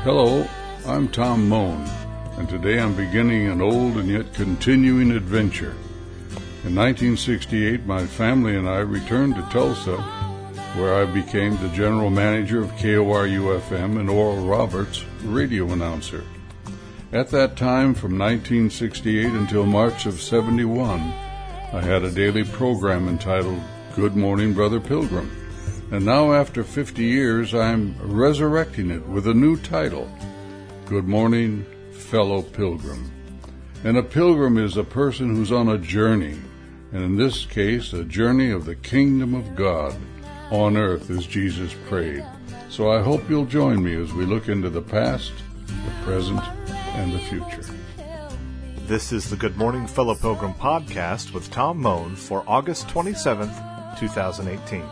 Hello, I'm Tom Moan, and today I'm beginning an old and yet continuing adventure. In 1968, my family and I returned to Tulsa, where I became the general manager of KORU-FM and Oral Roberts, radio announcer. At that time, from 1968 until March of 71, I had a daily program entitled Good Morning, Brother Pilgrim. And now, after 50 years, I'm resurrecting it with a new title, Good Morning, Fellow Pilgrim. And a pilgrim is a person who's on a journey, and in this case, a journey of the kingdom of God on earth, as Jesus prayed. So I hope you'll join me as we look into the past, the present, and the future. This is the Good Morning, Fellow Pilgrim podcast with Tom Moan for August 27th, 2018.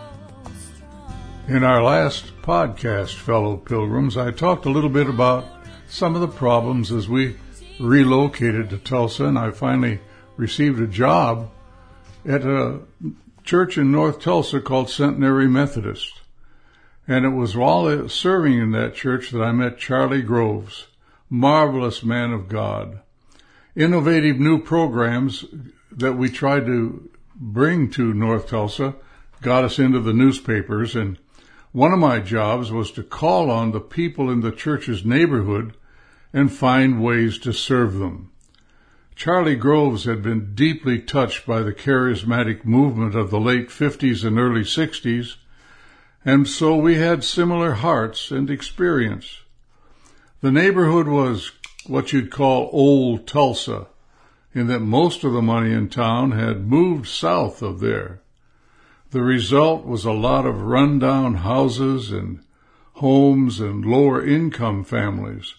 In our last podcast, fellow pilgrims, I talked a little bit about some of the problems as we relocated to Tulsa, and I finally received a job at a church in North Tulsa called Centenary Methodist. And it was while serving in that church that I met Charlie Groves, marvelous man of God. Innovative new programs that we tried to bring to North Tulsa got us into the newspapers, and one of my jobs was to call on the people in the church's neighborhood and find ways to serve them. Charlie Groves had been deeply touched by the charismatic movement of the late 50s and early 60s, and so we had similar hearts and experience. The neighborhood was what you'd call Old Tulsa, in that most of the money in town had moved south of there. The result was a lot of run-down houses and homes and lower-income families.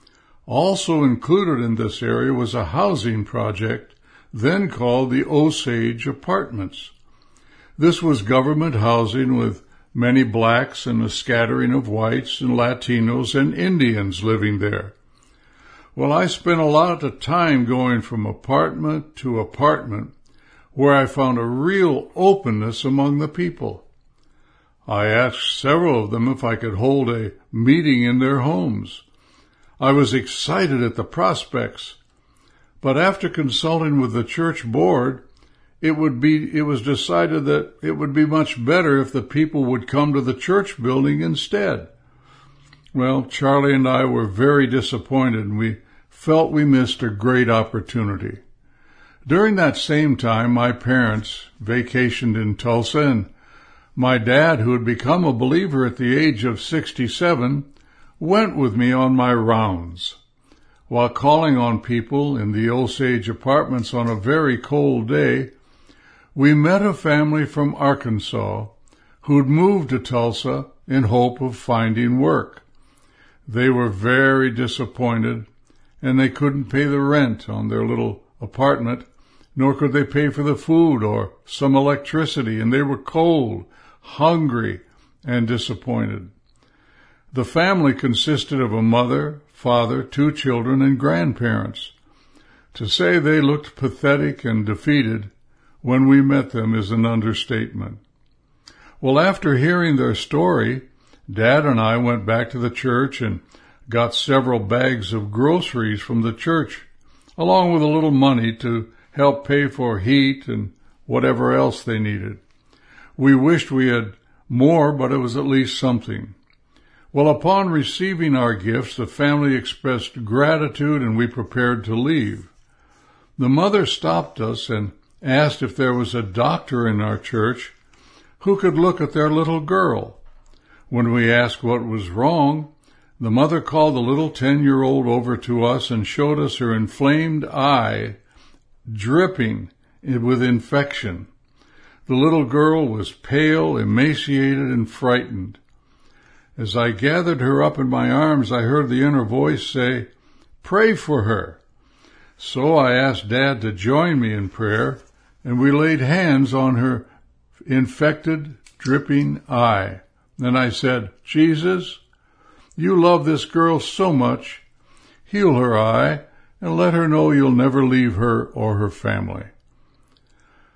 Also included in this area was a housing project then called the Osage Apartments. This was government housing with many blacks and a scattering of whites and Latinos and Indians living there. Well, I spent a lot of time going from apartment to apartment, where I found a real openness among the people. I asked several of them if I could hold a meeting in their homes. I was excited at the prospects, but after consulting with the church board, it was decided that it would be much better if the people would come to the church building instead. Well, Charlie and I were very disappointed, and we felt we missed a great opportunity. During that same time, my parents vacationed in Tulsa, and my dad, who had become a believer at the age of 67, went with me on my rounds. While calling on people in the Osage Apartments on a very cold day, we met a family from Arkansas who'd moved to Tulsa in hope of finding work. They were very disappointed, and they couldn't pay the rent on their little apartment, nor could they pay for the food or some electricity, and they were cold, hungry, and disappointed. The family consisted of a mother, father, 2 children, and grandparents. To say they looked pathetic and defeated when we met them is an understatement. Well, after hearing their story, Dad and I went back to the church and got several bags of groceries from the church, along with a little money to help pay for heat and whatever else they needed. We wished we had more, but it was at least something. Well, upon receiving our gifts, the family expressed gratitude, and we prepared to leave. The mother stopped us and asked if there was a doctor in our church who could look at their little girl. When we asked what was wrong, the mother called the little 10-year-old over to us and showed us her inflamed eye dripping with infection. The little girl was pale, emaciated, and frightened. As I gathered her up in my arms, I heard the inner voice say, "Pray for her." So I asked Dad to join me in prayer, and we laid hands on her infected, dripping eye. Then I said, "Jesus, you love this girl so much. Heal her eye and let her know you'll never leave her or her family."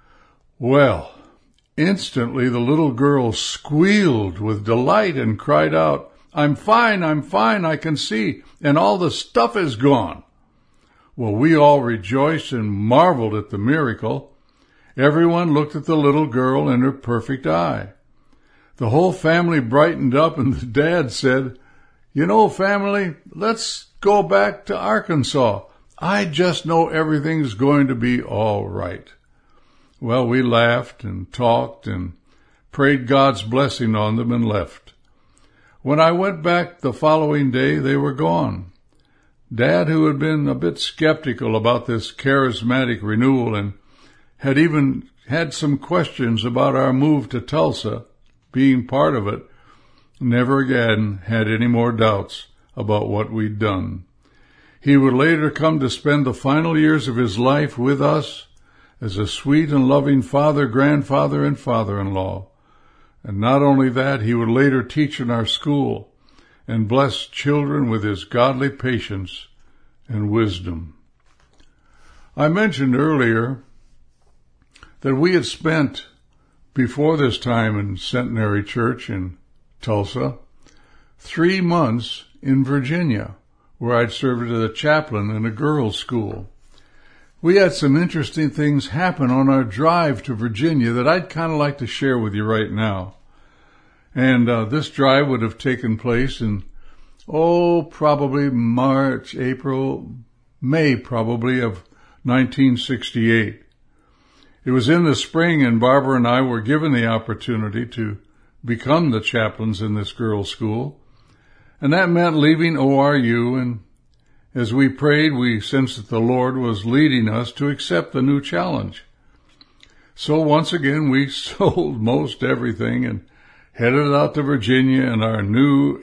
Well, instantly the little girl squealed with delight and cried out, I'm fine, I can see, and all the stuff is gone." Well, we all rejoiced and marveled at the miracle. Everyone looked at the little girl and her perfect eye. The whole family brightened up, and the dad said, "You know, family, let's go back to Arkansas. I just know everything's going to be all right." Well, we laughed and talked and prayed God's blessing on them and left. When I went back the following day, they were gone. Dad, who had been a bit skeptical about this charismatic renewal and had even had some questions about our move to Tulsa, being part of it, never again had any more doubts about what we'd done. He would later come to spend the final years of his life with us as a sweet and loving father, grandfather, and father-in-law. And not only that, he would later teach in our school and bless children with his godly patience and wisdom. I mentioned earlier that we had spent, before this time in Centenary Church in Tulsa, 3 months in Virginia, where I'd served as a chaplain in a girls' school. We had some interesting things happen on our drive to Virginia that I'd kind of like to share with you right now. And this drive would have taken place in, probably March, April, May probably of 1968. It was in the spring, and Barbara and I were given the opportunity to become the chaplains in this girls' school. And that meant leaving ORU, and as we prayed, we sensed that the Lord was leading us to accept the new challenge. So once again, we sold most everything and headed out to Virginia in our now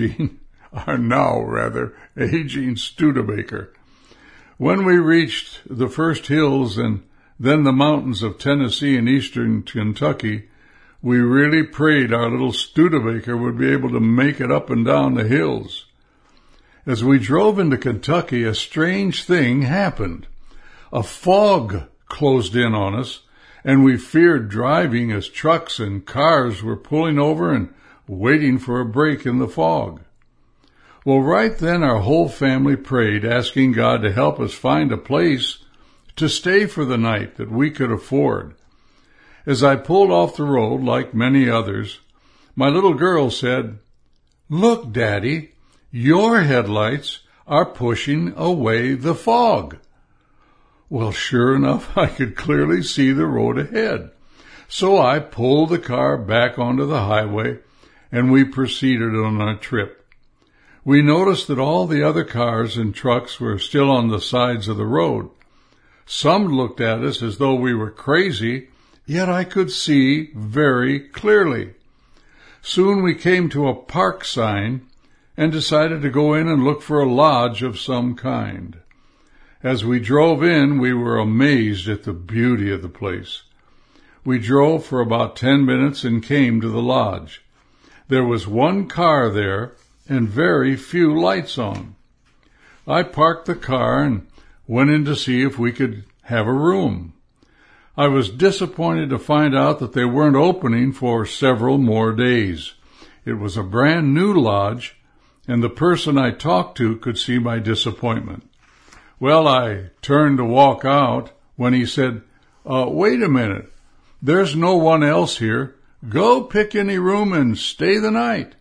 aging Studebaker. When we reached the first hills and then the mountains of Tennessee and eastern Kentucky, we really prayed our little Studebaker would be able to make it up and down the hills. As we drove into Kentucky, a strange thing happened. A fog closed in on us, and we feared driving as trucks and cars were pulling over and waiting for a break in the fog. Well, right then our whole family prayed, asking God to help us find a place to stay for the night that we could afford. As I pulled off the road, like many others, my little girl said, "Look, Daddy, your headlights are pushing away the fog." Well, sure enough, I could clearly see the road ahead. So I pulled the car back onto the highway, and we proceeded on our trip. We noticed that all the other cars and trucks were still on the sides of the road. Some looked at us as though we were crazy, yet I could see very clearly. Soon we came to a park sign and decided to go in and look for a lodge of some kind. As we drove in, we were amazed at the beauty of the place. We drove for about 10 minutes and came to the lodge. There was one car there and very few lights on. I parked the car and went in to see if we could have a room. I was disappointed to find out that they weren't opening for several more days. It was a brand new lodge, and the person I talked to could see my disappointment. Well, I turned to walk out when he said, "Wait a minute. There's no one else here. Go pick any room and stay the night."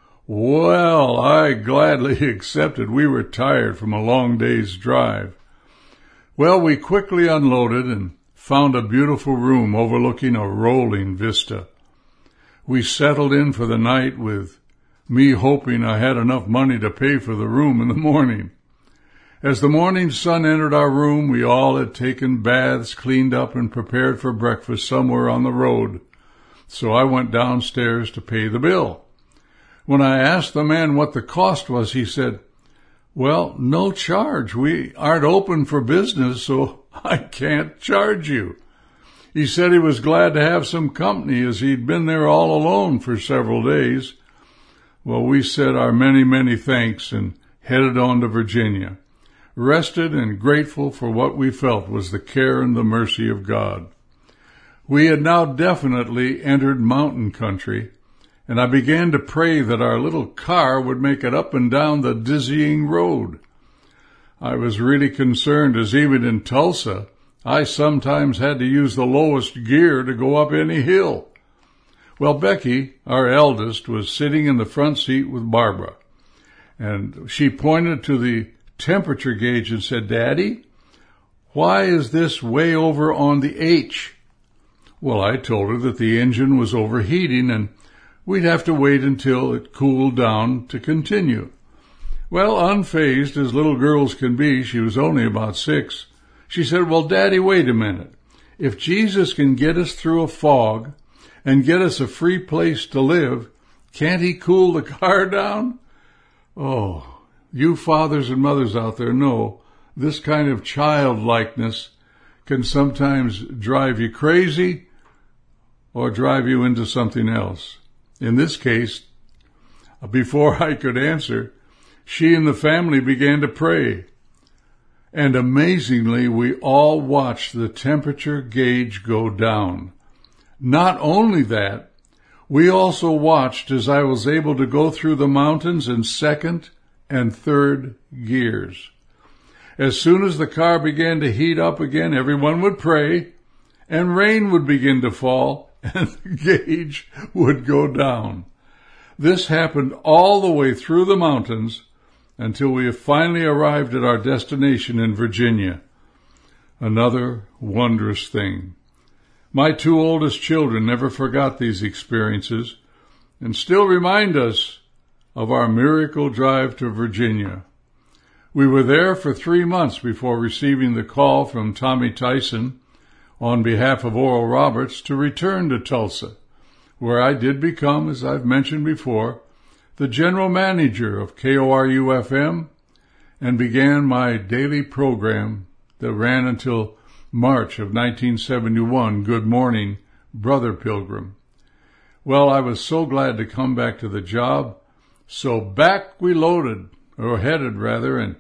Well, I gladly accepted. We were tired from a long day's drive. Well, we quickly unloaded and found a beautiful room overlooking a rolling vista. We settled in for the night, with me hoping I had enough money to pay for the room in the morning. As the morning sun entered our room, we all had taken baths, cleaned up, and prepared for breakfast somewhere on the road. So I went downstairs to pay the bill. When I asked the man what the cost was, he said, "Well, no charge. We aren't open for business, so I can't charge you." He said he was glad to have some company, as he'd been there all alone for several days. Well, we said our many, many thanks and headed on to Virginia, rested and grateful for what we felt was the care and the mercy of God. We had now definitely entered mountain country, and I began to pray that our little car would make it up and down the dizzying road. I was really concerned, as even in Tulsa, I sometimes had to use the lowest gear to go up any hill. Well, Becky, our eldest, was sitting in the front seat with Barbara, and she pointed to the temperature gauge and said, "Daddy, why is this way over on the H?" Well, I told her that the engine was overheating and we'd have to wait until it cooled down to continue. Well, unfazed as little girls can be, she was only about 6. She said, "Well, Daddy, wait a minute. If Jesus can get us through a fog and get us a free place to live, can't he cool the car down?" Oh, you fathers and mothers out there know this kind of childlikeness can sometimes drive you crazy or drive you into something else. In this case, before I could answer, she and the family began to pray. And amazingly, we all watched the temperature gauge go down. Not only that, we also watched as I was able to go through the mountains in second and third gears. As soon as the car began to heat up again, everyone would pray, and rain would begin to fall, and the gauge would go down. This happened all the way through the mountains until we finally arrived at our destination in Virginia. Another wondrous thing. My 2 oldest children never forgot these experiences and still remind us of our miracle drive to Virginia. We were there for 3 months before receiving the call from Tommy Tyson on behalf of Oral Roberts to return to Tulsa, where I did become, as I've mentioned before, the general manager of KORU-FM and began my daily program that ran until March of 1971, Good Morning, Brother Pilgrim. Well, I was so glad to come back to the job, so back we headed, and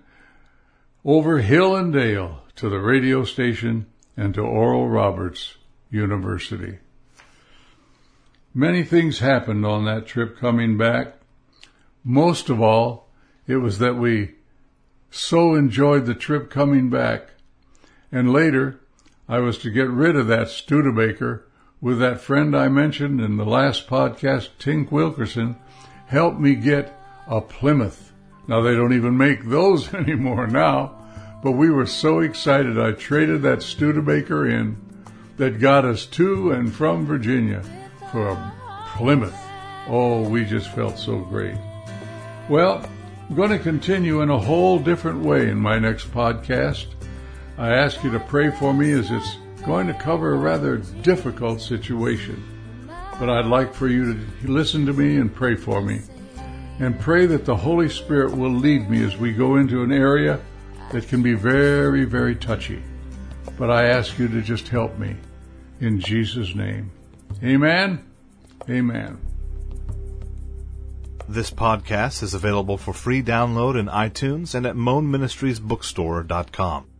over hill and dale to the radio station and to Oral Roberts University. Many things happened on that trip coming back. Most of all, it was that we so enjoyed the trip coming back. And later, I was to get rid of that Studebaker with that friend I mentioned in the last podcast, Tink Wilkerson, helped me get a Plymouth. Now, they don't even make those anymore now, but we were so excited I traded that Studebaker in that got us to and from Virginia for a Plymouth. Oh, we just felt so great. Well, I'm going to continue in a whole different way in my next podcast. I ask you to pray for me as it's going to cover a rather difficult situation. But I'd like for you to listen to me and pray for me. And pray that the Holy Spirit will lead me as we go into an area that can be very, very touchy. But I ask you to just help me. In Jesus' name. Amen. Amen. This podcast is available for free download in iTunes and at moanministriesbookstore.com.